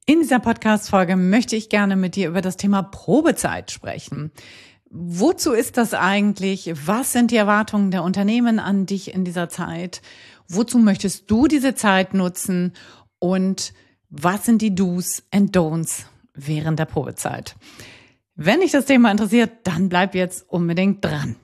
In dieser Podcast-Folge möchte ich gerne mit dir über das Thema Probezeit sprechen. Wozu ist das eigentlich? Was sind die Erwartungen der Unternehmen an dich in dieser Zeit? Wozu möchtest du diese Zeit nutzen? Und was sind die Do's and Don'ts während der Probezeit? Wenn dich das Thema interessiert, dann bleib jetzt unbedingt dran.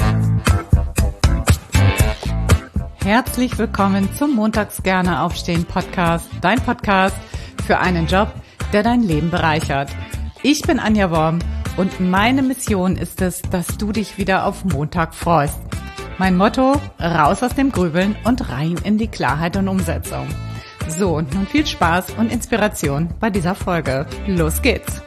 Herzlich willkommen zum Montags gerne aufstehen Podcast, dein Podcast für einen Job, der dein Leben bereichert. Ich bin Anja Worm und meine Mission ist es, dass du dich wieder auf Montag freust. Mein Motto: raus aus dem Grübeln und rein in die Klarheit und Umsetzung. So, und nun viel Spaß und Inspiration bei dieser Folge. Los geht's!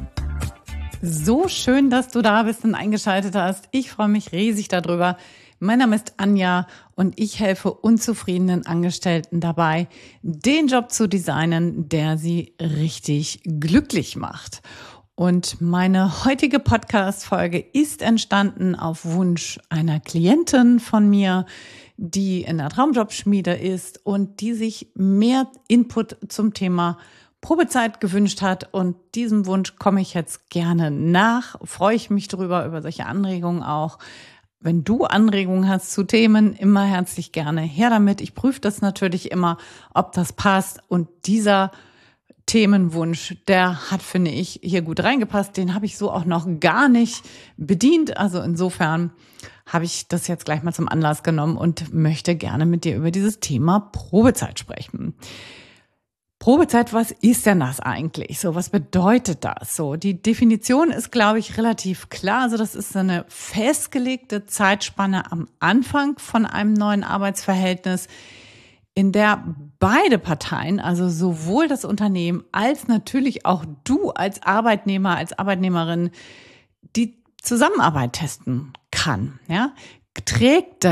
So schön, dass du da bist und eingeschaltet hast. Ich freue mich riesig darüber. Mein Name ist Anja und ich helfe unzufriedenen Angestellten dabei, den Job zu designen, der sie richtig glücklich macht. Und meine heutige Podcast-Folge ist entstanden auf Wunsch einer Klientin von mir, die in der Traumjobschmiede ist und die sich mehr Input zum Thema Probezeit gewünscht hat. Und diesem Wunsch komme ich jetzt gerne nach. Freue ich mich drüber, über solche Anregungen auch. Wenn du Anregungen hast zu Themen, immer herzlich gerne her damit. Ich prüfe das natürlich immer, ob das passt. Und dieser Themenwunsch, der hat, finde ich, hier gut reingepasst. Den habe ich so auch noch gar nicht bedient. Also insofern habe ich das jetzt gleich mal zum Anlass genommen und möchte gerne mit dir über dieses Thema Probezeit sprechen. Probezeit, was ist denn das eigentlich? So, was bedeutet das? So, die Definition ist, glaube ich, relativ klar. Also, das ist eine festgelegte Zeitspanne am Anfang von einem neuen Arbeitsverhältnis, in der beide Parteien, also sowohl das Unternehmen als natürlich auch du als Arbeitnehmer, als Arbeitnehmerin, die Zusammenarbeit testen kann, ja? Trägt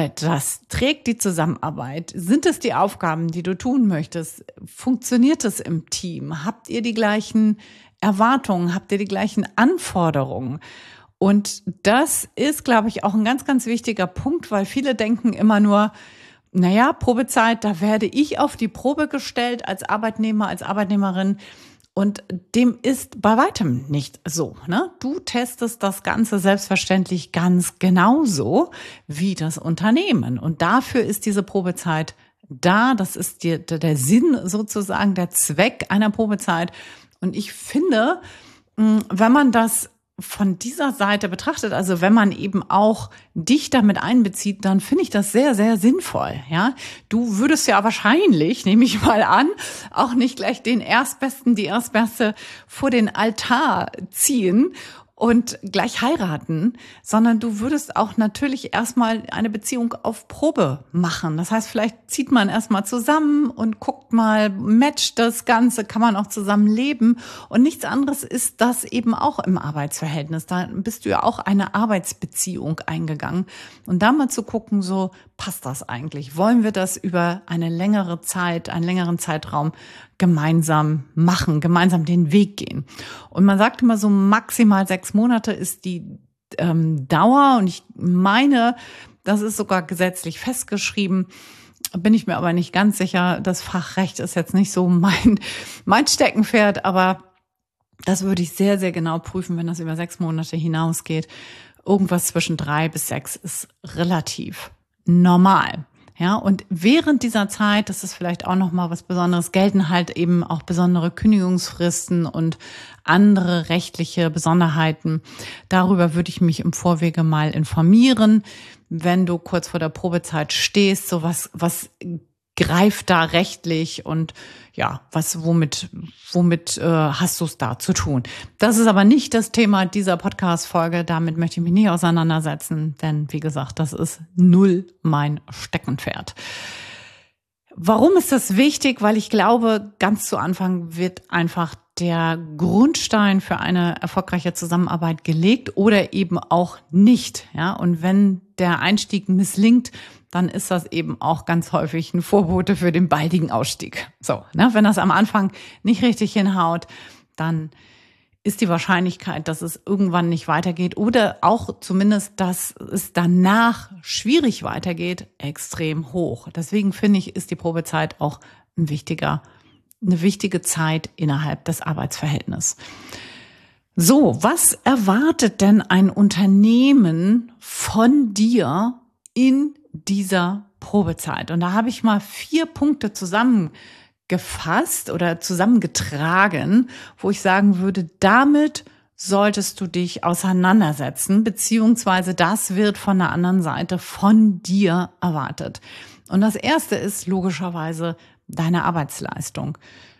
die Zusammenarbeit? Sind es die Aufgaben, die du tun möchtest? Funktioniert es im Team? Habt ihr die gleichen Erwartungen? Habt ihr die gleichen Anforderungen? Und das ist, glaube ich, auch ein ganz, ganz wichtiger Punkt, weil viele denken immer nur, naja, Probezeit, da werde ich auf die Probe gestellt als Arbeitnehmer, als Arbeitnehmerin. Und dem ist bei weitem nicht so, ne? Du testest das Ganze selbstverständlich ganz genauso wie das Unternehmen. Und dafür ist diese Probezeit da. Das ist der Sinn sozusagen, der Zweck einer Probezeit. Und ich finde, wenn man das von dieser Seite betrachtet, also wenn man eben auch dich damit einbezieht, dann finde ich das sehr, sehr sinnvoll, ja. Du würdest ja wahrscheinlich, nehme ich mal an, auch nicht gleich die Erstbeste vor den Altar ziehen und gleich heiraten, sondern du würdest auch natürlich erstmal eine Beziehung auf Probe machen. Das heißt, vielleicht zieht man erstmal zusammen und guckt mal, matcht das Ganze, kann man auch zusammen leben. Und nichts anderes ist das eben auch im Arbeitsverhältnis. Da bist du ja auch eine Arbeitsbeziehung eingegangen. Und da mal zu gucken, so passt das eigentlich? Wollen wir das über eine längere Zeit, einen längeren Zeitraum gemeinsam machen, gemeinsam den Weg gehen? Und man sagt immer so, maximal 6 Monate ist die Dauer. Und ich meine, das ist sogar gesetzlich festgeschrieben. Bin ich mir aber nicht ganz sicher. Das Fachrecht ist jetzt nicht so mein Steckenpferd, aber das würde ich sehr, sehr genau prüfen, wenn das über 6 Monate hinausgeht. Irgendwas zwischen 3 bis 6 ist relativ normal. Ja, und während dieser Zeit, das ist vielleicht auch noch mal was Besonderes, gelten halt eben auch besondere Kündigungsfristen und andere rechtliche Besonderheiten. Darüber würde ich mich im Vorwege mal informieren, wenn du kurz vor der Probezeit stehst, so was greift da rechtlich und ja, womit hast du es da zu tun? Das ist aber nicht das Thema dieser Podcast-Folge. Damit möchte ich mich nicht auseinandersetzen, denn wie gesagt, das ist null mein Steckenpferd. Warum ist das wichtig? Weil ich glaube, ganz zu Anfang wird einfach der Grundstein für eine erfolgreiche Zusammenarbeit gelegt oder eben auch nicht. Ja, und wenn der Einstieg misslingt, dann ist das eben auch ganz häufig ein Vorbote für den baldigen Ausstieg. So, ne? Wenn das am Anfang nicht richtig hinhaut, dann ist die Wahrscheinlichkeit, dass es irgendwann nicht weitergeht oder auch zumindest, dass es danach schwierig weitergeht, extrem hoch. Deswegen finde ich, ist die Probezeit auch ein wichtiger eine wichtige Zeit innerhalb des Arbeitsverhältnisses. So, was erwartet denn ein Unternehmen von dir in dieser Probezeit? Und da habe ich mal 4 Punkte zusammengefasst oder zusammengetragen, wo ich sagen würde, damit solltest du dich auseinandersetzen, beziehungsweise das wird von der anderen Seite von dir erwartet. Und das erste ist logischerweise deine Arbeitsleistung.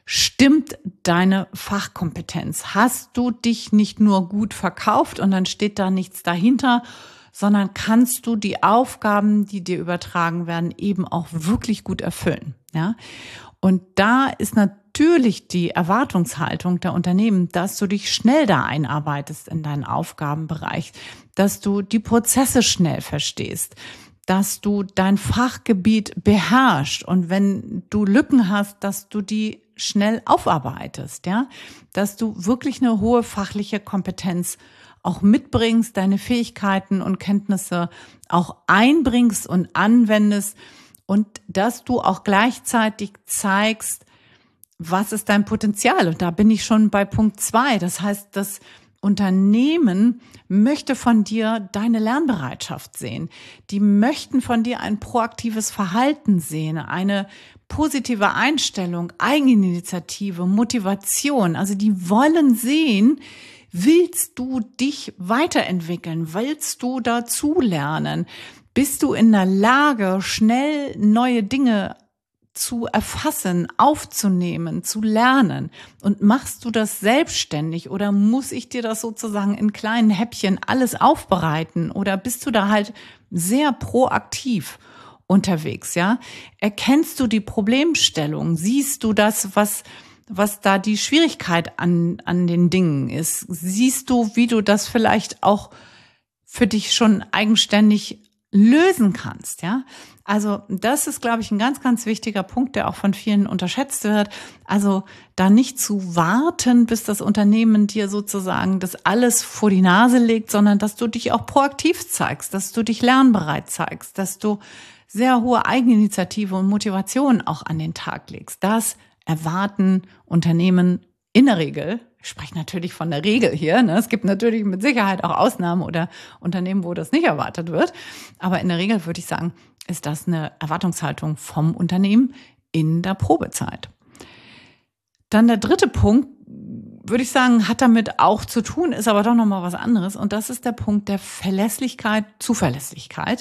Stimmt deine Fachkompetenz? Hast du dich nicht nur gut verkauft und dann steht da nichts dahinter, sondern kannst du die Aufgaben, die dir übertragen werden, eben auch wirklich gut erfüllen? Ja? Und da ist natürlich die Erwartungshaltung der Unternehmen, dass du dich schnell da einarbeitest in deinen Aufgabenbereich, dass du die Prozesse schnell verstehst, dass du dein Fachgebiet beherrschst und wenn du Lücken hast, dass du die schnell aufarbeitest, ja, dass du wirklich eine hohe fachliche Kompetenz auch mitbringst, deine Fähigkeiten und Kenntnisse auch einbringst und anwendest und dass du auch gleichzeitig zeigst, was ist dein Potenzial? Und da bin ich schon bei Punkt 2. Das heißt, das Unternehmen möchte von dir deine Lernbereitschaft sehen. Die möchten von dir ein proaktives Verhalten sehen, eine positive Einstellung, Eigeninitiative, Motivation. Also die wollen sehen, willst du dich weiterentwickeln? Willst du dazulernen? Bist du in der Lage, schnell neue Dinge zu erfassen, aufzunehmen, zu lernen? Und machst du das selbstständig oder muss ich dir das sozusagen in kleinen Häppchen alles aufbereiten? Oder bist du da halt sehr proaktiv unterwegs, ja? Erkennst du die Problemstellung? Siehst du das, was da die Schwierigkeit an den Dingen ist? Siehst du, wie du das vielleicht auch für dich schon eigenständig lösen kannst, ja? Also das ist, glaube ich, ein ganz, ganz wichtiger Punkt, der auch von vielen unterschätzt wird. Also da nicht zu warten, bis das Unternehmen dir sozusagen das alles vor die Nase legt, sondern dass du dich auch proaktiv zeigst, dass du dich lernbereit zeigst, dass du sehr hohe Eigeninitiative und Motivation auch an den Tag legst. Das erwarten Unternehmen in der Regel. Ich spreche natürlich von der Regel hier. Ne? Es gibt natürlich mit Sicherheit auch Ausnahmen oder Unternehmen, wo das nicht erwartet wird. Aber in der Regel würde ich sagen, ist das eine Erwartungshaltung vom Unternehmen in der Probezeit. Dann der dritte Punkt, würde ich sagen, hat damit auch zu tun, ist aber doch nochmal was anderes. Und das ist der Punkt der Verlässlichkeit, Zuverlässigkeit.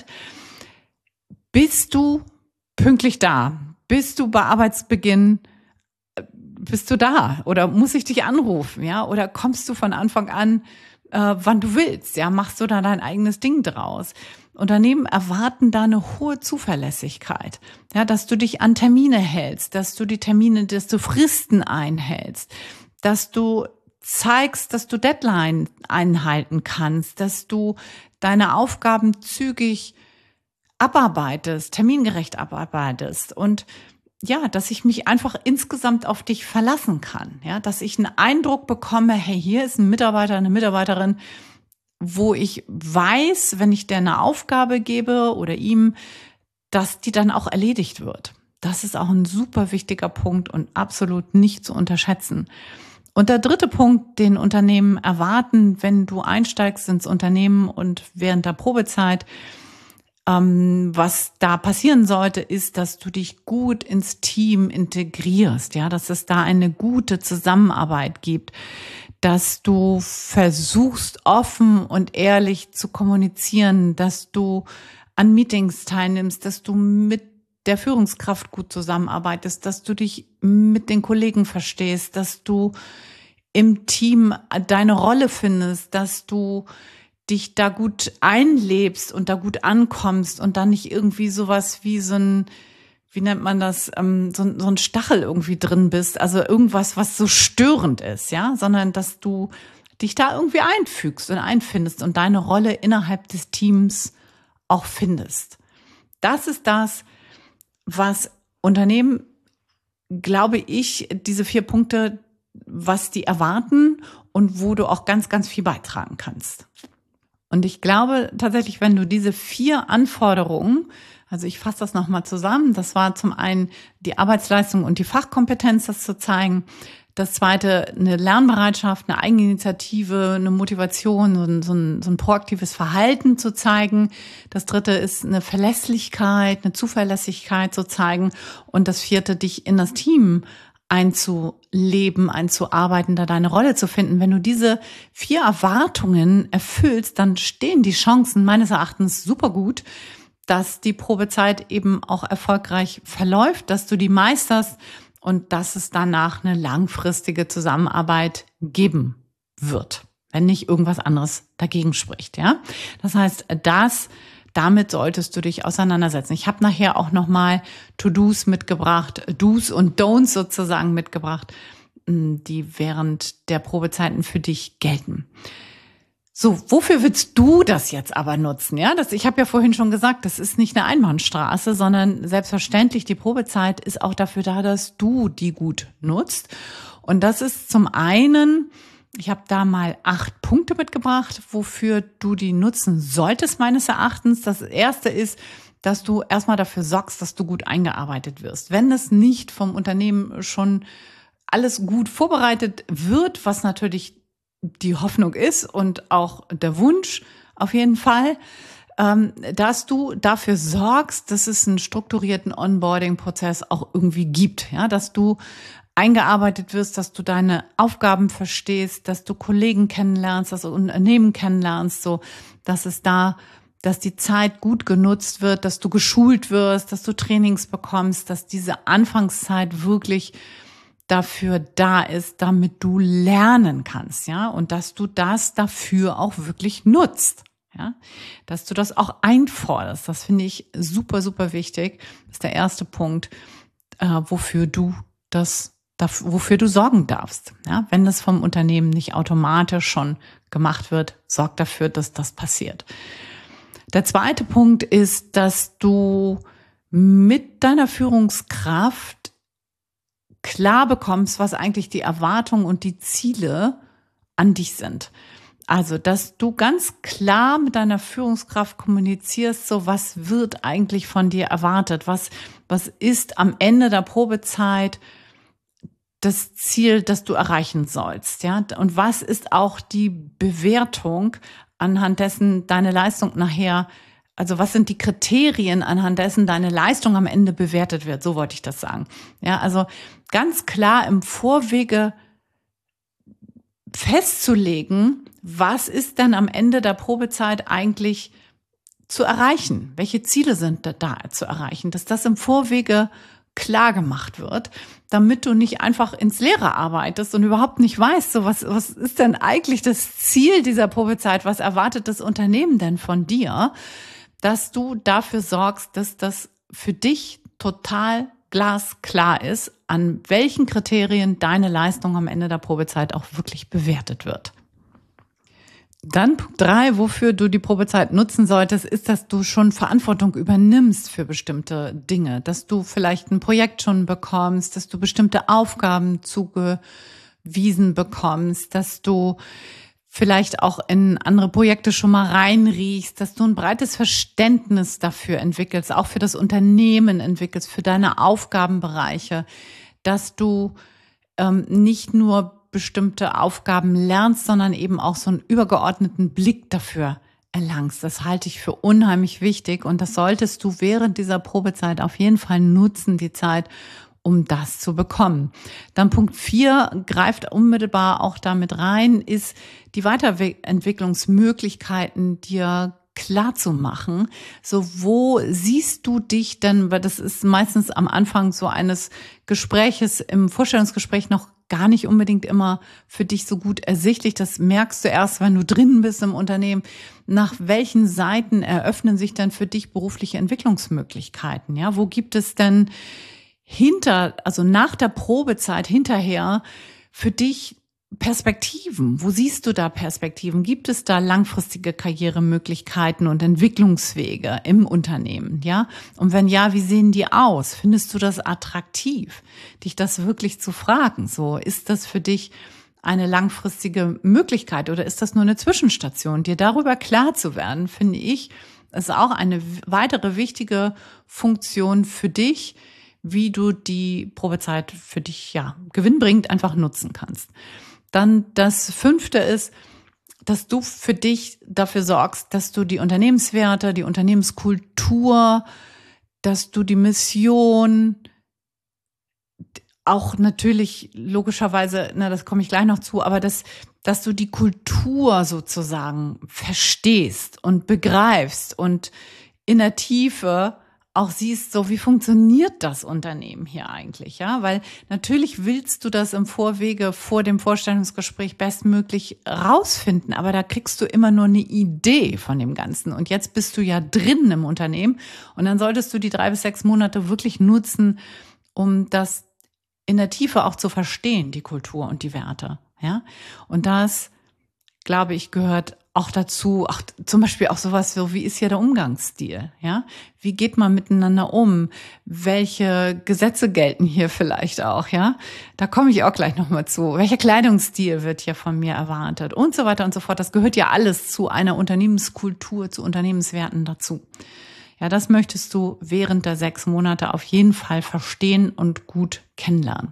Bist du pünktlich da? Bist du bei Arbeitsbeginn? Bist du da? Oder muss ich dich anrufen? Ja? Oder kommst du von Anfang an, wann du willst? Ja? Machst du da dein eigenes Ding draus? Unternehmen erwarten da eine hohe Zuverlässigkeit, ja, dass du dich an Termine hältst, dass du die Termine, dass du Fristen einhältst, dass du zeigst, dass du Deadline einhalten kannst, dass du deine Aufgaben zügig abarbeitest, termingerecht abarbeitest und ja, dass ich mich einfach insgesamt auf dich verlassen kann, ja, dass ich einen Eindruck bekomme, hey, hier ist ein Mitarbeiter, eine Mitarbeiterin, wo ich weiß, wenn ich dir eine Aufgabe gebe oder ihm, dass die dann auch erledigt wird. Das ist auch ein super wichtiger Punkt und absolut nicht zu unterschätzen. Und der dritte Punkt, den Unternehmen erwarten, wenn du einsteigst ins Unternehmen und während der Probezeit, was da passieren sollte, ist, dass du dich gut ins Team integrierst, ja, dass es da eine gute Zusammenarbeit gibt, dass du versuchst, offen und ehrlich zu kommunizieren, dass du an Meetings teilnimmst, dass du mit der Führungskraft gut zusammenarbeitest, dass du dich mit den Kollegen verstehst, dass du im Team deine Rolle findest, dass du dich da gut einlebst und da gut ankommst und dann nicht irgendwie sowas wie so ein, wie nennt man das, so ein Stachel irgendwie drin bist, also irgendwas, was so störend ist, ja, sondern dass du dich da irgendwie einfügst und einfindest und deine Rolle innerhalb des Teams auch findest. Das ist das, was Unternehmen, glaube ich, diese 4 Punkte, was die erwarten und wo du auch ganz, ganz viel beitragen kannst. Und ich glaube tatsächlich, wenn du diese 4 Anforderungen Also ich fasse das nochmal zusammen. Das war zum einen die Arbeitsleistung und die Fachkompetenz, das zu zeigen. Das zweite, eine Lernbereitschaft, eine Eigeninitiative, eine Motivation, so ein proaktives Verhalten zu zeigen. Das dritte ist eine Verlässlichkeit, eine Zuverlässigkeit zu zeigen. Und das vierte, dich in das Team einzuleben, einzuarbeiten, da deine Rolle zu finden. Wenn du diese 4 Erwartungen erfüllst, dann stehen die Chancen meines Erachtens super gut, dass die Probezeit eben auch erfolgreich verläuft, dass du die meisterst und dass es danach eine langfristige Zusammenarbeit geben wird, wenn nicht irgendwas anderes dagegen spricht, ja. Das heißt, damit solltest du dich auseinandersetzen. Ich habe nachher auch nochmal To-Dos mitgebracht, Do's und Don'ts sozusagen mitgebracht, die während der Probezeiten für dich gelten. So, wofür willst du das jetzt aber nutzen? Ja, ich habe ja vorhin schon gesagt, das ist nicht eine Einbahnstraße, sondern selbstverständlich die Probezeit ist auch dafür da, dass du die gut nutzt. Und das ist zum einen, ich habe da mal 8 Punkte mitgebracht, wofür du die nutzen solltest, meines Erachtens. Das erste ist, dass du erstmal dafür sorgst, dass du gut eingearbeitet wirst. Wenn es nicht vom Unternehmen schon alles gut vorbereitet wird, was natürlich die Hoffnung ist und auch der Wunsch auf jeden Fall, dass du dafür sorgst, dass es einen strukturierten Onboarding-Prozess auch irgendwie gibt, ja, dass du eingearbeitet wirst, dass du deine Aufgaben verstehst, dass du Kollegen kennenlernst, dass du Unternehmen kennenlernst, so, dass die Zeit gut genutzt wird, dass du geschult wirst, dass du Trainings bekommst, dass diese Anfangszeit wirklich dafür da ist, damit du lernen kannst, ja, und dass du das dafür auch wirklich nutzt, ja, dass du das auch einforderst. Das finde ich super, super wichtig. Das ist der erste Punkt, wofür du sorgen darfst, ja, wenn das vom Unternehmen nicht automatisch schon gemacht wird, sorg dafür, dass das passiert. Der zweite Punkt ist, dass du mit deiner Führungskraft klar bekommst, was eigentlich die Erwartungen und die Ziele an dich sind. Also, dass du ganz klar mit deiner Führungskraft kommunizierst, so was wird eigentlich von dir erwartet? Was ist am Ende der Probezeit das Ziel, das du erreichen sollst, ja? Und was ist auch die Bewertung, anhand dessen deine Leistung nachher, also was sind die Kriterien, anhand dessen deine Leistung am Ende bewertet wird? So wollte ich das sagen. Ja, also ganz klar im Vorwege festzulegen, was ist denn am Ende der Probezeit eigentlich zu erreichen? Welche Ziele sind da zu erreichen? Dass das im Vorwege klar gemacht wird, damit du nicht einfach ins Leere arbeitest und überhaupt nicht weißt, so was ist denn eigentlich das Ziel dieser Probezeit? Was erwartet das Unternehmen denn von dir? Dass du dafür sorgst, dass das für dich total glasklar ist, an welchen Kriterien deine Leistung am Ende der Probezeit auch wirklich bewertet wird. Dann Punkt 3, wofür du die Probezeit nutzen solltest, ist, dass du schon Verantwortung übernimmst für bestimmte Dinge, dass du vielleicht ein Projekt schon bekommst, dass du bestimmte Aufgaben zugewiesen bekommst, dass du vielleicht auch in andere Projekte schon mal reinriechst, dass du ein breites Verständnis dafür entwickelst, auch für das Unternehmen entwickelst, für deine Aufgabenbereiche, dass du nicht nur bestimmte Aufgaben lernst, sondern eben auch so einen übergeordneten Blick dafür erlangst. Das halte ich für unheimlich wichtig und das solltest du während dieser Probezeit auf jeden Fall nutzen, die Zeit, um das zu bekommen. Dann Punkt 4 greift unmittelbar auch damit rein, ist die Weiterentwicklungsmöglichkeiten dir klar zu machen. So, wo siehst du dich denn, weil das ist meistens am Anfang so eines Gespräches, im Vorstellungsgespräch noch gar nicht unbedingt immer für dich so gut ersichtlich. Das merkst du erst, wenn du drin bist im Unternehmen. Nach welchen Seiten eröffnen sich denn für dich berufliche Entwicklungsmöglichkeiten? Ja, wo gibt es denn also nach der Probezeit hinterher für dich Perspektiven? Wo siehst du da Perspektiven? Gibt es da langfristige Karrieremöglichkeiten und Entwicklungswege im Unternehmen? Ja? Und wenn ja, wie sehen die aus? Findest du das attraktiv, dich das wirklich zu fragen? So, ist das für dich eine langfristige Möglichkeit oder ist das nur eine Zwischenstation? Dir darüber klar zu werden, finde ich, ist auch eine weitere wichtige Funktion für dich, wie du die Probezeit für dich gewinnbringend einfach nutzen kannst. Dann das 5. ist, dass du für dich dafür sorgst, dass du die Unternehmenswerte, die Unternehmenskultur, dass du die Mission, auch natürlich logischerweise, das komme ich gleich noch zu, aber dass du die Kultur sozusagen verstehst und begreifst und in der Tiefe auch siehst, so wie funktioniert das Unternehmen hier eigentlich, ja? Weil natürlich willst du das im Vorwege vor dem Vorstellungsgespräch bestmöglich rausfinden, aber da kriegst du immer nur eine Idee von dem Ganzen. Und jetzt bist du ja drin im Unternehmen und dann solltest du die 3 bis 6 Monate wirklich nutzen, um das in der Tiefe auch zu verstehen, die Kultur und die Werte, ja? Und das, glaube ich, gehört auch dazu, auch zum Beispiel auch sowas so, wie ist hier der Umgangsstil, ja? Wie geht man miteinander um? Welche Gesetze gelten hier vielleicht auch, ja? Da komme ich auch gleich nochmal zu. Welcher Kleidungsstil wird hier von mir erwartet? Und so weiter und so fort. Das gehört ja alles zu einer Unternehmenskultur, zu Unternehmenswerten dazu. Ja, das möchtest du während der 6 Monate auf jeden Fall verstehen und gut kennenlernen.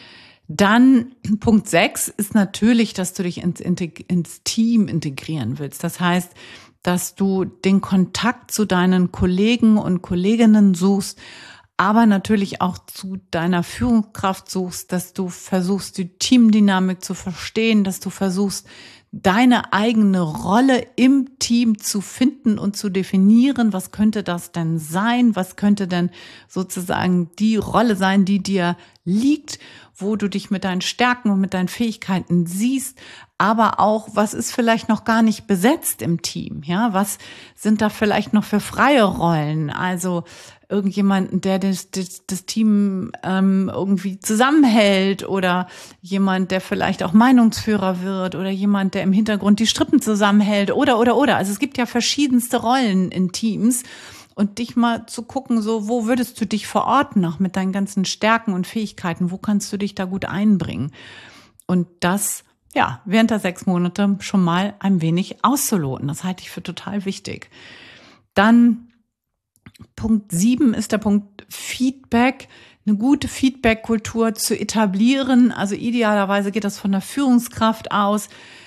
Dann Punkt 6 ist natürlich, dass du dich ins Team integrieren willst. Das heißt, dass du den Kontakt zu deinen Kollegen und Kolleginnen suchst, aber natürlich auch zu deiner Führungskraft suchst, dass du versuchst, die Teamdynamik zu verstehen, dass du versuchst, deine eigene Rolle im Team zu finden und zu definieren. Was könnte das denn sein? Was könnte denn sozusagen die Rolle sein, die dir liegt, wo du dich mit deinen Stärken und mit deinen Fähigkeiten siehst, aber auch, was ist vielleicht noch gar nicht besetzt im Team? Ja, was sind da vielleicht noch für freie Rollen? Also irgendjemanden, der das Team irgendwie zusammenhält oder jemand, der vielleicht auch Meinungsführer wird oder jemand, der im Hintergrund die Strippen zusammenhält oder. Also es gibt ja verschiedenste Rollen in Teams und dich mal zu gucken, so, wo würdest du dich verorten, auch mit deinen ganzen Stärken und Fähigkeiten, wo kannst du dich da gut einbringen? Und das, während der 6 Monate schon mal ein wenig auszuloten. Das halte ich für total wichtig. Dann Punkt 7 ist der Punkt Feedback, eine gute Feedback-Kultur zu etablieren. Also idealerweise geht das von der Führungskraft aus.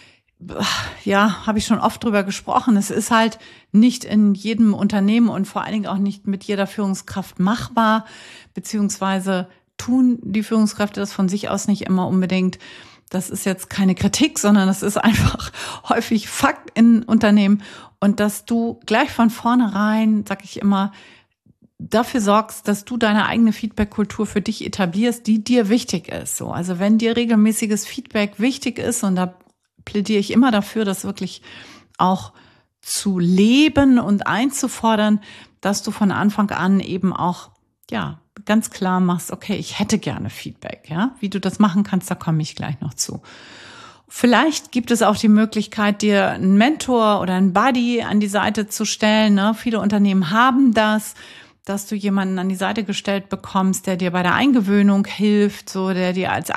Ja, habe ich schon oft drüber gesprochen. Es ist halt nicht in jedem Unternehmen und vor allen Dingen auch nicht mit jeder Führungskraft machbar, beziehungsweise tun die Führungskräfte das von sich aus nicht immer unbedingt. Das ist jetzt keine Kritik, sondern das ist einfach häufig Fakt in Unternehmen. Und dass du gleich von vornherein, sag ich immer, dafür sorgst, dass du deine eigene Feedback-Kultur für dich etablierst, die dir wichtig ist. So, also wenn dir regelmäßiges Feedback wichtig ist, und da plädiere ich immer dafür, das wirklich auch zu leben und einzufordern, dass du von Anfang an eben auch, ganz klar machst, okay, ich hätte gerne Feedback, ja. Wie du das machen kannst, da komme ich gleich noch zu. Vielleicht gibt es auch die Möglichkeit, dir einen Mentor oder einen Buddy an die Seite zu stellen. Ne? Viele Unternehmen haben das, dass du jemanden an die Seite gestellt bekommst, der dir bei der Eingewöhnung hilft, so der dir als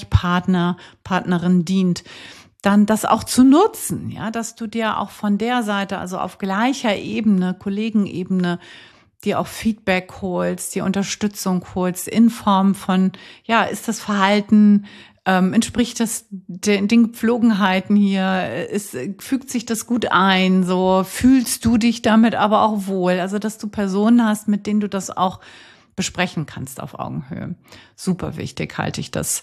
Partnerin dient. Dann das auch zu nutzen, ja, dass du dir auch von der Seite, also auf gleicher Ebene, Kollegenebene, dir auch Feedback holst, dir Unterstützung holst in Form von, ist das Verhalten, entspricht das den Gepflogenheiten hier, fügt sich das gut ein, so fühlst du dich damit aber auch wohl, also dass du Personen hast, mit denen du das auch besprechen kannst auf Augenhöhe. Super wichtig halte ich das.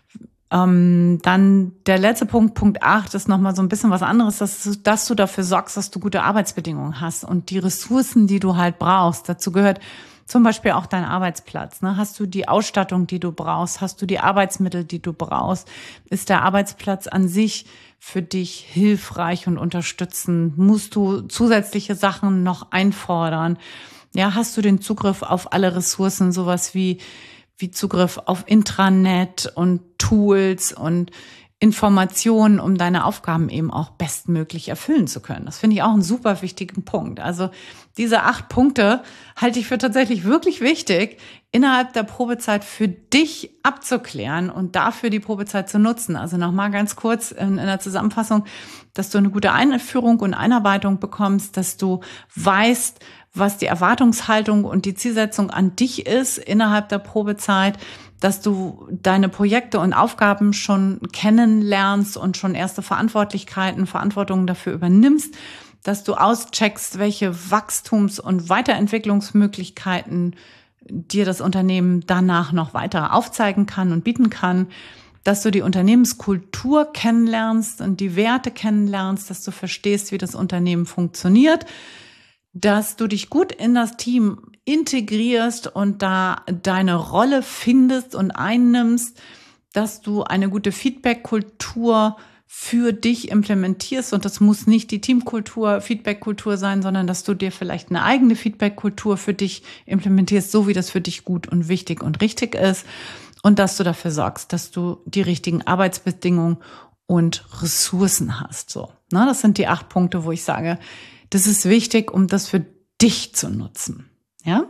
Dann der letzte Punkt, Punkt 8, ist nochmal so ein bisschen was anderes, dass du dafür sorgst, dass du gute Arbeitsbedingungen hast und die Ressourcen, die du halt brauchst. Dazu gehört zum Beispiel auch dein Arbeitsplatz. Ne? Hast du die Ausstattung, die du brauchst? Hast du die Arbeitsmittel, die du brauchst? Ist der Arbeitsplatz an sich für dich hilfreich und unterstützend? Musst du zusätzliche Sachen noch einfordern? Ja, hast du den Zugriff auf alle Ressourcen, sowas wie Zugriff auf Intranet und Tools und Informationen, um deine Aufgaben eben auch bestmöglich erfüllen zu können. Das finde ich auch einen super wichtigen Punkt. Also diese 8 Punkte halte ich für tatsächlich wirklich wichtig, innerhalb der Probezeit für dich abzuklären und dafür die Probezeit zu nutzen. Also nochmal ganz kurz in der Zusammenfassung, dass du eine gute Einführung und Einarbeitung bekommst, dass du weißt, was die Erwartungshaltung und die Zielsetzung an dich ist innerhalb der Probezeit, dass du deine Projekte und Aufgaben schon kennenlernst und schon erste Verantwortungen dafür übernimmst, dass du auscheckst, welche Wachstums- und Weiterentwicklungsmöglichkeiten dir das Unternehmen danach noch weiter aufzeigen kann und bieten kann, dass du die Unternehmenskultur kennenlernst und die Werte kennenlernst, dass du verstehst, wie das Unternehmen funktioniert, dass du dich gut in das Team integrierst und da deine Rolle findest und einnimmst, dass du eine gute Feedback-Kultur für dich implementierst. Und das muss nicht die Teamkultur, Feedback-Kultur sein, sondern dass du dir vielleicht eine eigene Feedback-Kultur für dich implementierst, so wie das für dich gut und wichtig und richtig ist. Und dass du dafür sorgst, dass du die richtigen Arbeitsbedingungen und Ressourcen hast. So, ne, das sind die 8 Punkte, wo ich sage, das ist wichtig, um das für dich zu nutzen. Ja?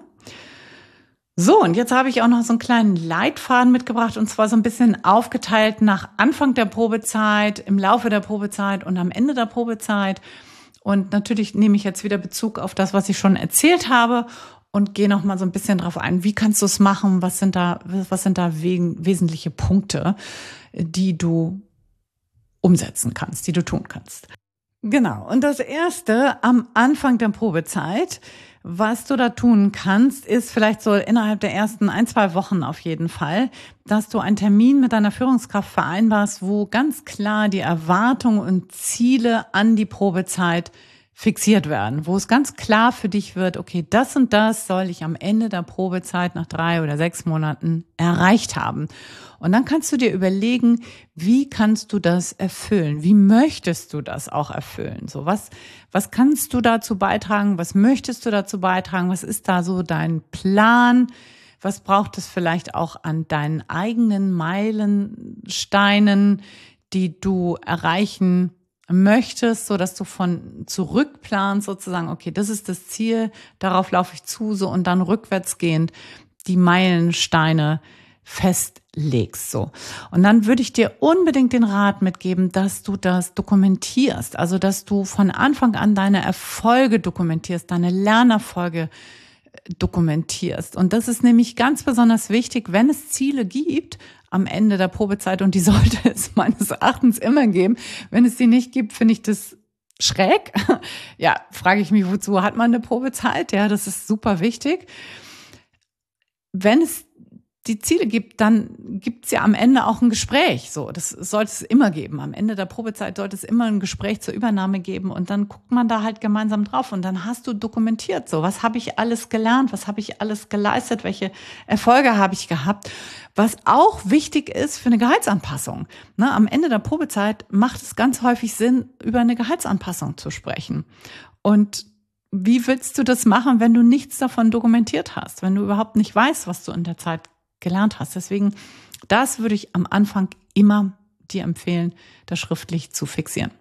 So, und jetzt habe ich auch noch so einen kleinen Leitfaden mitgebracht, und zwar so ein bisschen aufgeteilt nach Anfang der Probezeit, im Laufe der Probezeit und am Ende der Probezeit. Und natürlich nehme ich jetzt wieder Bezug auf das, was ich schon erzählt habe, und gehe noch mal so ein bisschen drauf ein. Wie kannst du es machen? Was sind da wesentliche Punkte, die du umsetzen kannst, die du tun kannst? Genau. Und das Erste am Anfang der Probezeit, was du da tun kannst, ist vielleicht so innerhalb der ersten 1-2 Wochen auf jeden Fall, dass du einen Termin mit deiner Führungskraft vereinbarst, wo ganz klar die Erwartungen und Ziele an die Probezeit fixiert werden, wo es ganz klar für dich wird, okay, das und das soll ich am Ende der Probezeit nach 3 oder 6 Monaten erreicht haben. Und dann kannst du dir überlegen, wie kannst du das erfüllen? Wie möchtest du das auch erfüllen? So, was kannst du dazu beitragen? Was möchtest du dazu beitragen? Was ist da so dein Plan? Was braucht es vielleicht auch an deinen eigenen Meilensteinen, die du erreichen möchtest, so dass du von zurückplanst sozusagen, okay, das ist das Ziel, darauf laufe ich zu, so, und dann rückwärtsgehend die Meilensteine festlegst, so. Und dann würde ich dir unbedingt den Rat mitgeben, dass du das dokumentierst, also dass du von Anfang an deine Erfolge dokumentierst, deine Lernerfolge dokumentierst. Und das ist nämlich ganz besonders wichtig, wenn es Ziele gibt am Ende der Probezeit, und die sollte es meines Erachtens immer geben. Wenn es die nicht gibt, finde ich das schräg. Ja, frage ich mich, wozu hat man eine Probezeit? Ja, das ist super wichtig. Wenn es die Ziele gibt, dann gibt es ja am Ende auch ein Gespräch. So, das sollte es immer geben. Am Ende der Probezeit sollte es immer ein Gespräch zur Übernahme geben, und dann guckt man da halt gemeinsam drauf, und dann hast du dokumentiert, so, was habe ich alles gelernt, was habe ich alles geleistet, welche Erfolge habe ich gehabt. Was auch wichtig ist für eine Gehaltsanpassung. Ne, am Ende der Probezeit macht es ganz häufig Sinn, über eine Gehaltsanpassung zu sprechen. Und wie willst du das machen, wenn du nichts davon dokumentiert hast, wenn du überhaupt nicht weißt, was du in der Zeit gelernt hast? Deswegen, das würde ich am Anfang immer dir empfehlen, das schriftlich zu fixieren.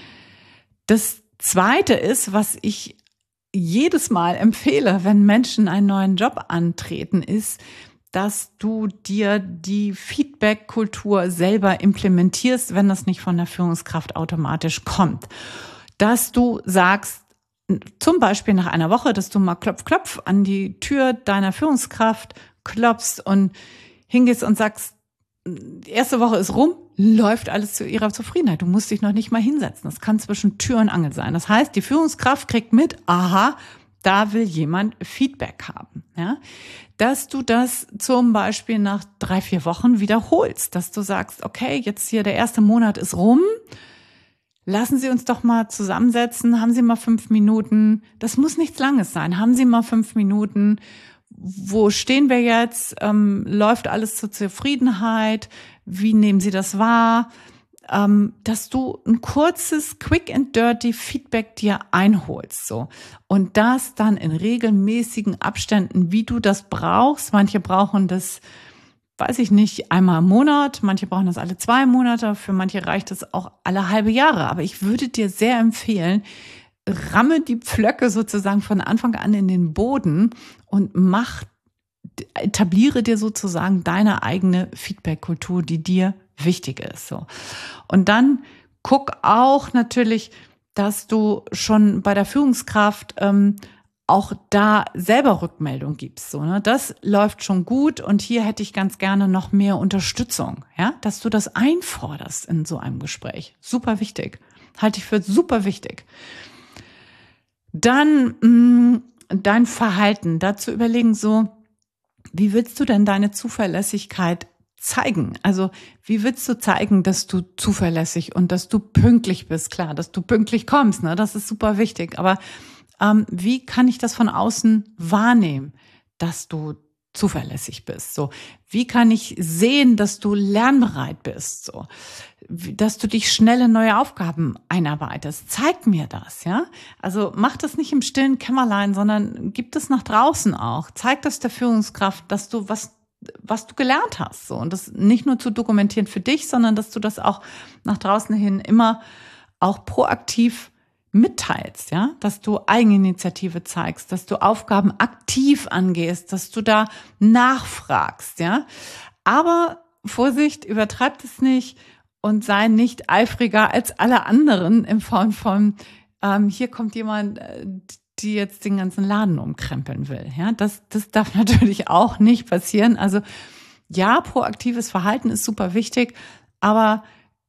Das Zweite ist, was ich jedes Mal empfehle, wenn Menschen einen neuen Job antreten, ist, dass du dir die Feedback-Kultur selber implementierst, wenn das nicht von der Führungskraft automatisch kommt. Dass du sagst, zum Beispiel nach einer Woche, dass du mal klopf an die Tür deiner Führungskraft klopfst und hingehst und sagst, die erste Woche ist rum, läuft alles zu ihrer Zufriedenheit. Du musst dich noch nicht mal hinsetzen. Das kann zwischen Tür und Angel sein. Das heißt, die Führungskraft kriegt mit, aha, da will jemand Feedback haben. Ja? Dass du das zum Beispiel nach 3-4 Wochen wiederholst, dass du sagst, okay, jetzt hier der erste Monat ist rum, lassen Sie uns doch mal zusammensetzen, haben Sie mal 5 Minuten, das muss nichts Langes sein, haben Sie mal 5 Minuten, wo stehen wir jetzt, läuft alles zur Zufriedenheit, wie nehmen Sie das wahr, dass du ein kurzes Quick and Dirty Feedback dir einholst, so. Und das dann in regelmäßigen Abständen, wie du das brauchst. Manche brauchen das weiß ich nicht, einmal im Monat. Manche brauchen das alle 2 Monate. Für manche reicht das auch alle halbe Jahre. Aber ich würde dir sehr empfehlen, ramme die Pflöcke sozusagen von Anfang an in den Boden und etabliere dir sozusagen deine eigene Feedback-Kultur, die dir wichtig ist. So. Und dann guck auch natürlich, dass du schon bei der Führungskraft auch da selber Rückmeldung gibst. So, ne? Das läuft schon gut und hier hätte ich ganz gerne noch mehr Unterstützung, ja, dass du das einforderst in so einem Gespräch. Super wichtig. Halte ich für super wichtig. Dann dein Verhalten. Dazu überlegen so, wie willst du denn deine Zuverlässigkeit zeigen? Also wie willst du zeigen, dass du zuverlässig und dass du pünktlich bist? Klar, dass du pünktlich kommst, ne? Das ist super wichtig. Aber wie kann ich das von außen wahrnehmen, dass du zuverlässig bist? So, wie kann ich sehen, dass du lernbereit bist? So, dass du dich schnell in neue Aufgaben einarbeitest. Zeig mir das, ja? Also mach das nicht im stillen Kämmerlein, sondern gib das nach draußen auch. Zeig das der Führungskraft, dass du was du gelernt hast. So, und das nicht nur zu dokumentieren für dich, sondern dass du das auch nach draußen hin immer auch proaktiv mitteilst, ja, dass du Eigeninitiative zeigst, dass du Aufgaben aktiv angehst, dass du da nachfragst, ja. Aber Vorsicht, übertreib es nicht und sei nicht eifriger als alle anderen in Form von, hier kommt jemand, die jetzt den ganzen Laden umkrempeln will, ja. Das darf natürlich auch nicht passieren. Also ja, proaktives Verhalten ist super wichtig, aber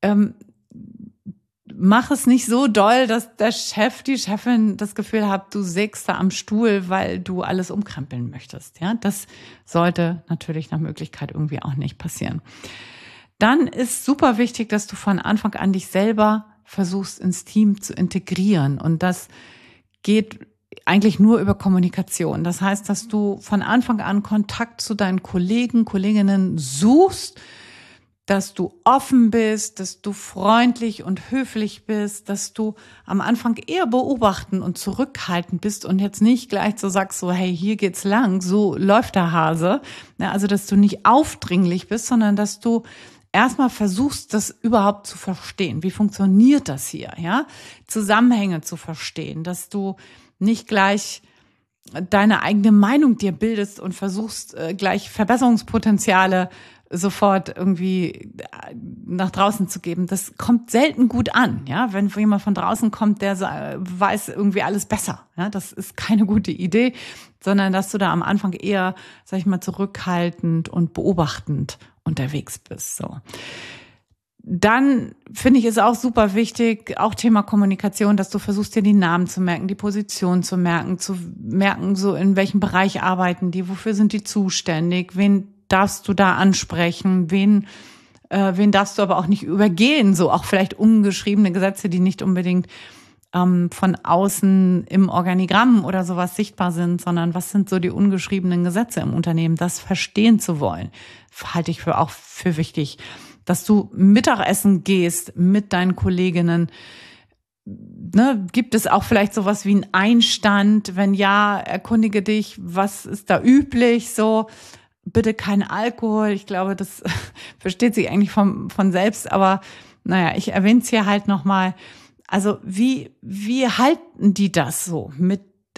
mach es nicht so doll, dass der Chef, die Chefin das Gefühl hat, du sägst da am Stuhl, weil du alles umkrempeln möchtest. Ja, das sollte natürlich nach Möglichkeit irgendwie auch nicht passieren. Dann ist super wichtig, dass du von Anfang an dich selber versuchst, ins Team zu integrieren. Und das geht eigentlich nur über Kommunikation. Das heißt, dass du von Anfang an Kontakt zu deinen Kollegen, Kolleginnen suchst, dass du offen bist, dass du freundlich und höflich bist, dass du am Anfang eher beobachten und zurückhaltend bist und jetzt nicht gleich so sagst, so hey, hier geht's lang, so läuft der Hase. Ja, also, dass du nicht aufdringlich bist, sondern dass du erstmal versuchst, das überhaupt zu verstehen. Wie funktioniert das hier? Ja, Zusammenhänge zu verstehen, dass du nicht gleich deine eigene Meinung dir bildest und versuchst, gleich Verbesserungspotenziale sofort irgendwie nach draußen zu geben. Das kommt selten gut an, ja. Wenn jemand von draußen kommt, der weiß irgendwie alles besser, ja. Das ist keine gute Idee, sondern dass du da am Anfang eher, sag ich mal, zurückhaltend und beobachtend unterwegs bist, so. Dann finde ich es auch super wichtig, auch Thema Kommunikation, dass du versuchst, dir die Namen zu merken, die Position zu merken, so in welchem Bereich arbeiten die, wofür sind die zuständig, wen darfst du da ansprechen, wen darfst du aber auch nicht übergehen, so auch vielleicht ungeschriebene Gesetze, die nicht unbedingt von außen im Organigramm oder sowas sichtbar sind, sondern was sind so die ungeschriebenen Gesetze im Unternehmen, das verstehen zu wollen, halte ich auch für wichtig. Dass du Mittagessen gehst mit deinen Kolleginnen. Ne, gibt es auch vielleicht sowas wie einen Einstand? Wenn ja, erkundige dich, was ist da üblich? So, bitte kein Alkohol. Ich glaube, das versteht sich eigentlich von selbst. Aber naja, ich erwähne es hier halt nochmal. Also wie halten die das so mit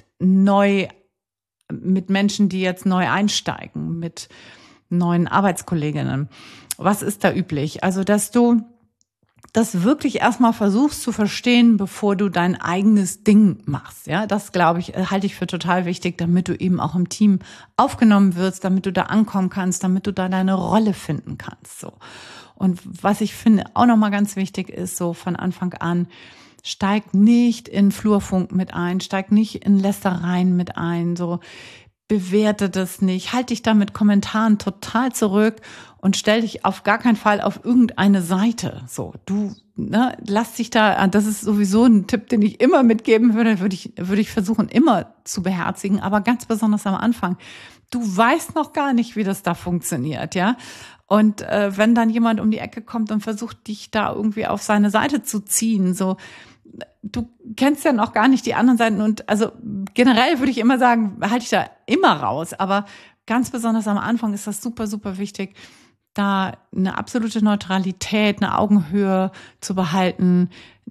Menschen, die jetzt neu einsteigen, mit neuen Arbeitskolleginnen? Was ist da üblich? Also, dass du das wirklich erstmal versuchst zu verstehen, bevor du dein eigenes Ding machst. Ja, das glaube ich, halte ich für total wichtig, damit du eben auch im Team aufgenommen wirst, damit du da ankommen kannst, damit du da deine Rolle finden kannst, so. Und was ich finde auch nochmal ganz wichtig ist, so von Anfang an, steig nicht in Flurfunk mit ein, steig nicht in Lästereien mit ein, so. Bewerte das nicht, halt dich da mit Kommentaren total zurück und stell dich auf gar keinen Fall auf irgendeine Seite. So, lass dich da, das ist sowieso ein Tipp, den ich immer mitgeben würde ich versuchen, immer zu beherzigen, aber ganz besonders am Anfang. Du weißt noch gar nicht, wie das da funktioniert, ja. Und wenn dann jemand um die Ecke kommt und versucht, dich da irgendwie auf seine Seite zu ziehen, so, du kennst ja noch gar nicht die anderen Seiten und also generell würde ich immer sagen, halte ich da immer raus, aber ganz besonders am Anfang ist das super, super wichtig, da eine absolute Neutralität, eine Augenhöhe zu behalten,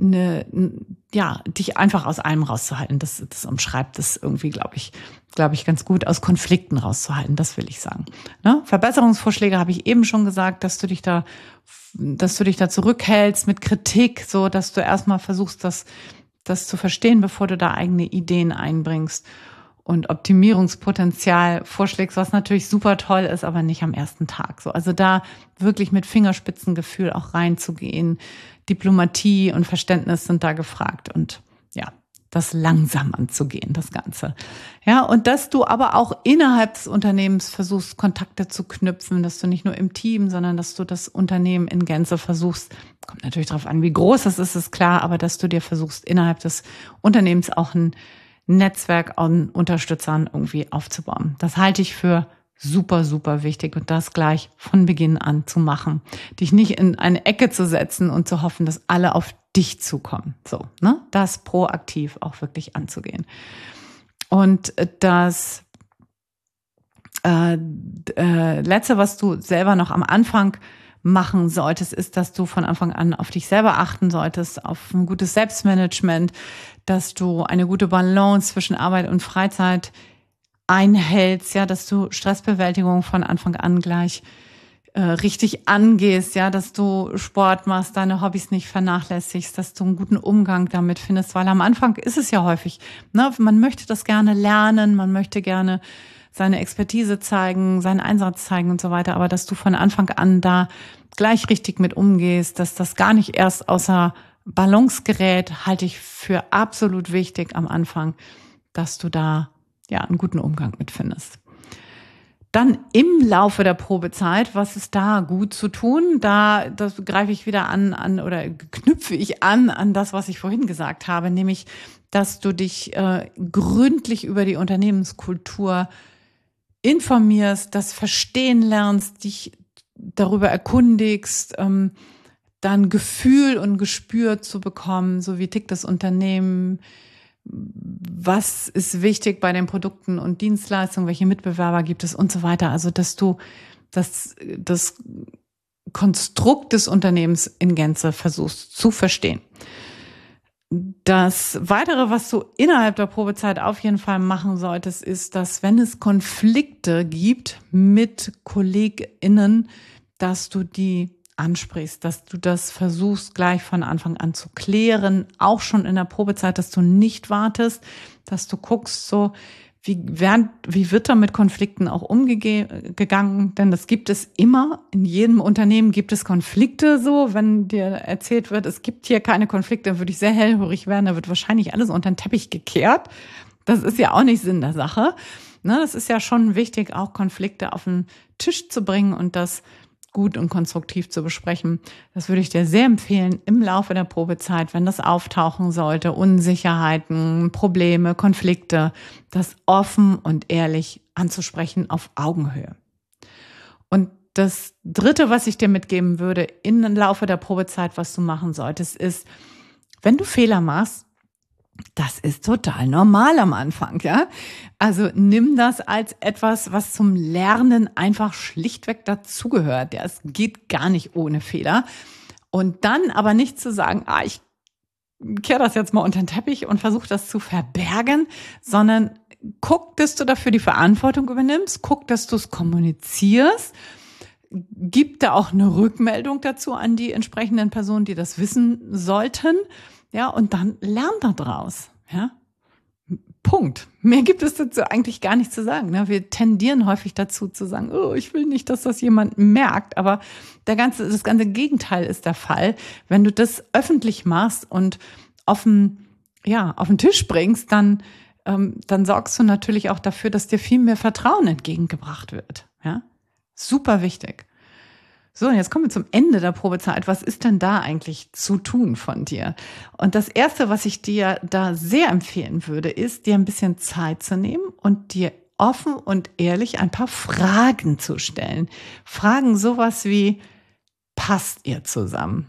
dich einfach aus allem rauszuhalten. Das umschreibt es irgendwie, glaube ich, ganz gut, aus Konflikten rauszuhalten. Das will ich sagen. Ne? Verbesserungsvorschläge habe ich eben schon gesagt, dass du dich da zurückhältst mit Kritik, so dass du erstmal versuchst, das zu verstehen, bevor du da eigene Ideen einbringst. Und Optimierungspotenzial vorschlägst, was natürlich super toll ist, aber nicht am ersten Tag. So, also da wirklich mit Fingerspitzengefühl auch reinzugehen. Diplomatie und Verständnis sind da gefragt und ja, das langsam anzugehen, das Ganze. Ja, und dass du aber auch innerhalb des Unternehmens versuchst, Kontakte zu knüpfen, dass du nicht nur im Team, sondern dass du das Unternehmen in Gänze versuchst, kommt natürlich darauf an, wie groß es ist klar, aber dass du dir versuchst, innerhalb des Unternehmens auch ein Netzwerk an Unterstützern irgendwie aufzubauen. Das halte ich für super, super wichtig und das gleich von Beginn an zu machen. Dich nicht in eine Ecke zu setzen und zu hoffen, dass alle auf dich zukommen. So, ne? Das proaktiv auch wirklich anzugehen. Und das Letzte, was du selber noch am Anfang machen solltest, ist, dass du von Anfang an auf dich selber achten solltest, auf ein gutes Selbstmanagement, dass du eine gute Balance zwischen Arbeit und Freizeit einhältst, ja, dass du Stressbewältigung von Anfang an gleich richtig angehst, ja, dass du Sport machst, deine Hobbys nicht vernachlässigst, dass du einen guten Umgang damit findest, weil am Anfang ist es ja häufig, ne, man möchte das gerne lernen, man möchte gerne seine Expertise zeigen, seinen Einsatz zeigen und so weiter, aber dass du von Anfang an da gleich richtig mit umgehst, dass das gar nicht erst außer Balance gerät, halte ich für absolut wichtig am Anfang, dass du da ja einen guten Umgang mit findest. Dann im Laufe der Probezeit, was ist da gut zu tun? Das greife ich wieder an oder knüpfe ich an das, was ich vorhin gesagt habe, nämlich, dass du dich gründlich über die Unternehmenskultur informierst, das verstehen lernst, dich darüber erkundigst, dann Gefühl und Gespür zu bekommen, so wie tickt das Unternehmen, was ist wichtig bei den Produkten und Dienstleistungen, welche Mitbewerber gibt es und so weiter. Also, dass du das Konstrukt des Unternehmens in Gänze versuchst zu verstehen. Das Weitere, was du innerhalb der Probezeit auf jeden Fall machen solltest, ist, dass wenn es Konflikte gibt mit KollegInnen, dass du die ansprichst, dass du das versuchst gleich von Anfang an zu klären, auch schon in der Probezeit, dass du nicht wartest, dass du guckst so, wie wird da mit Konflikten auch umgegangen? Denn das gibt es immer. In jedem Unternehmen gibt es Konflikte so. Wenn dir erzählt wird, es gibt hier keine Konflikte, dann würde ich sehr hellhörig werden. Da wird wahrscheinlich alles unter den Teppich gekehrt. Das ist ja auch nicht Sinn der Sache. Ne, das ist ja schon wichtig, auch Konflikte auf den Tisch zu bringen und das gut und konstruktiv zu besprechen. Das würde ich dir sehr empfehlen im Laufe der Probezeit, wenn das auftauchen sollte, Unsicherheiten, Probleme, Konflikte, das offen und ehrlich anzusprechen auf Augenhöhe. Und das Dritte, was ich dir mitgeben würde im Laufe der Probezeit, was du machen solltest, ist, wenn du Fehler machst, das ist total normal am Anfang, ja. Also nimm das als etwas, was zum Lernen einfach schlichtweg dazugehört. Ja, es geht gar nicht ohne Fehler. Und dann aber nicht zu sagen, ich kehre das jetzt mal unter den Teppich und versuche das zu verbergen, sondern guck, dass du dafür die Verantwortung übernimmst, guck, dass du es kommunizierst, gib da auch eine Rückmeldung dazu an die entsprechenden Personen, die das wissen sollten. Ja, und dann lernt da draus. Ja, Punkt. Mehr gibt es dazu eigentlich gar nicht zu sagen. Ne? Wir tendieren häufig dazu zu sagen, ich will nicht, dass das jemand merkt. Aber das ganze Gegenteil ist der Fall. Wenn du das öffentlich machst und auf den Tisch bringst, dann sorgst du natürlich auch dafür, dass dir viel mehr Vertrauen entgegengebracht wird. Ja, super wichtig. So, und jetzt kommen wir zum Ende der Probezeit. Was ist denn da eigentlich zu tun von dir? Und das Erste, was ich dir da sehr empfehlen würde, ist, dir ein bisschen Zeit zu nehmen und dir offen und ehrlich ein paar Fragen zu stellen. Fragen sowas wie, passt ihr zusammen?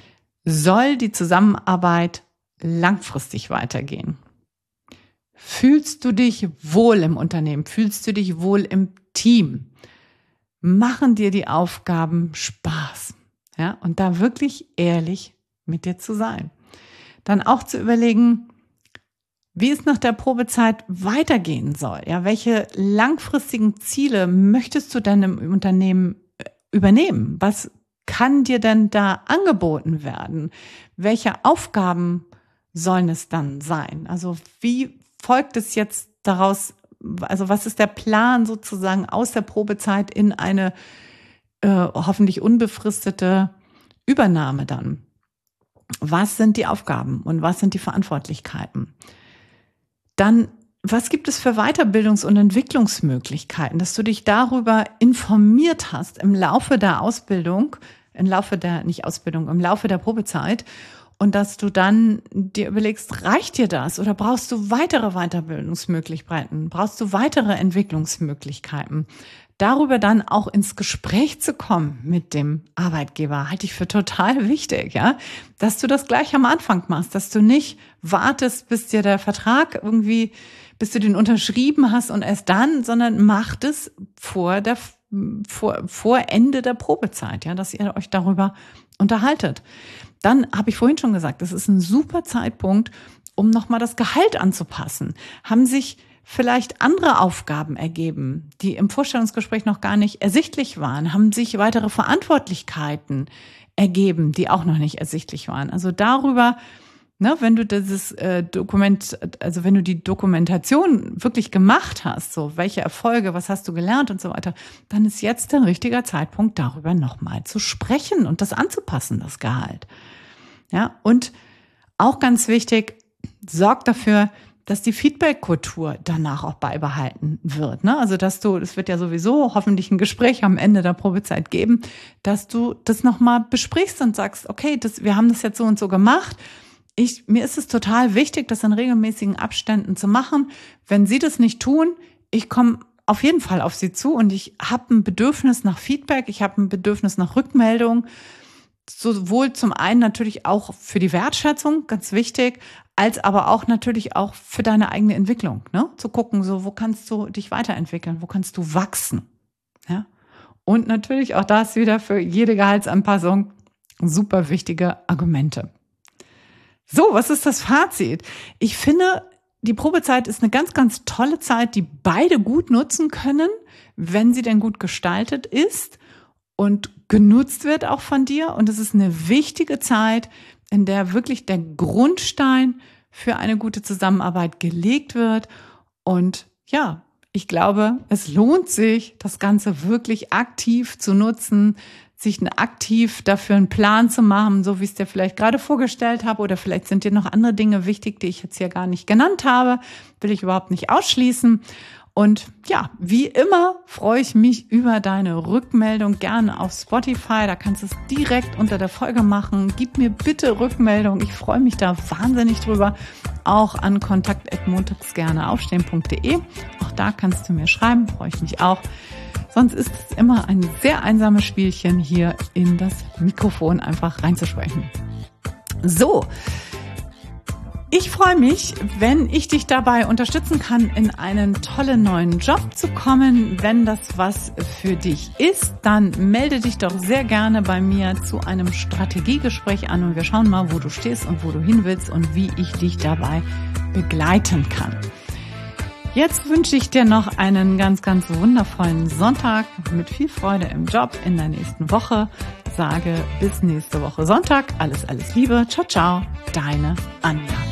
Soll die Zusammenarbeit langfristig weitergehen? Fühlst du dich wohl im Unternehmen? Fühlst du dich wohl im Team, machen dir die Aufgaben Spaß? Ja, und da wirklich ehrlich mit dir zu sein. Dann auch zu überlegen, wie es nach der Probezeit weitergehen soll. Ja, welche langfristigen Ziele möchtest du denn im Unternehmen übernehmen? Was kann dir denn da angeboten werden? Welche Aufgaben sollen es dann sein? Also wie folgt es jetzt daraus? Also was ist der Plan sozusagen aus der Probezeit in eine hoffentlich unbefristete Übernahme dann? Was sind die Aufgaben und was sind die Verantwortlichkeiten? Dann, was gibt es für Weiterbildungs- und Entwicklungsmöglichkeiten, dass du dich darüber informiert hast im Laufe der Ausbildung, im Laufe der Probezeit und dass du dann dir überlegst, reicht dir das oder brauchst du weitere Weiterbildungsmöglichkeiten, brauchst du weitere Entwicklungsmöglichkeiten? Darüber dann auch ins Gespräch zu kommen mit dem Arbeitgeber, halte ich für total wichtig, ja, dass du das gleich am Anfang machst, dass du nicht wartest, bis dir der Vertrag bis du den unterschrieben hast und erst dann, sondern macht es vor Ende der Probezeit, ja, dass ihr euch darüber unterhaltet. Dann habe ich vorhin schon gesagt, das ist ein super Zeitpunkt, um nochmal das Gehalt anzupassen. Haben sich vielleicht andere Aufgaben ergeben, die im Vorstellungsgespräch noch gar nicht ersichtlich waren? Haben sich weitere Verantwortlichkeiten ergeben, die auch noch nicht ersichtlich waren? Also darüber, wenn du wenn du die Dokumentation wirklich gemacht hast, so welche Erfolge, was hast du gelernt und so weiter, dann ist jetzt der richtige Zeitpunkt, darüber nochmal zu sprechen und das anzupassen, das Gehalt. Ja, und auch ganz wichtig, sorg dafür, dass die Feedback-Kultur danach auch beibehalten wird. Also es wird ja sowieso hoffentlich ein Gespräch am Ende der Probezeit geben, dass du das nochmal besprichst und sagst, okay, wir haben das jetzt so und so gemacht. Mir ist es total wichtig, das in regelmäßigen Abständen zu machen. Wenn Sie das nicht tun, ich komme auf jeden Fall auf Sie zu und ich habe ein Bedürfnis nach Feedback, ich habe ein Bedürfnis nach Rückmeldung, sowohl zum einen natürlich auch für die Wertschätzung, ganz wichtig, als aber auch natürlich auch für deine eigene Entwicklung, zu gucken, so wo kannst du dich weiterentwickeln, wo kannst du wachsen, ja? Und natürlich auch das wieder für jede Gehaltsanpassung super wichtige Argumente. So, was ist das Fazit? Ich finde, die Probezeit ist eine ganz, ganz tolle Zeit, die beide gut nutzen können, wenn sie denn gut gestaltet ist und genutzt wird auch von dir. Und es ist eine wichtige Zeit, in der wirklich der Grundstein für eine gute Zusammenarbeit gelegt wird. Und ja, ich glaube, es lohnt sich, das Ganze wirklich aktiv zu nutzen, sich aktiv dafür einen Plan zu machen, so wie ich es dir vielleicht gerade vorgestellt habe. Oder vielleicht sind dir noch andere Dinge wichtig, die ich jetzt hier gar nicht genannt habe. Will ich überhaupt nicht ausschließen. Und ja, wie immer freue ich mich über deine Rückmeldung, gerne auf Spotify. Da kannst du es direkt unter der Folge machen. Gib mir bitte Rückmeldung. Ich freue mich da wahnsinnig drüber. Auch an kontakt@montagsgerneaufstehen.de. Auch da kannst du mir schreiben, freue ich mich auch. Sonst ist es immer ein sehr einsames Spielchen, hier in das Mikrofon einfach reinzusprechen. So. Ich freue mich, wenn ich dich dabei unterstützen kann, in einen tollen neuen Job zu kommen. Wenn das was für dich ist, dann melde dich doch sehr gerne bei mir zu einem Strategiegespräch an und wir schauen mal, wo du stehst und wo du hin willst und wie ich dich dabei begleiten kann. Jetzt wünsche ich dir noch einen ganz, ganz wundervollen Sonntag mit viel Freude im Job in der nächsten Woche. Sage bis nächste Woche Sonntag. Alles, alles Liebe. Ciao, ciao. Deine Anja.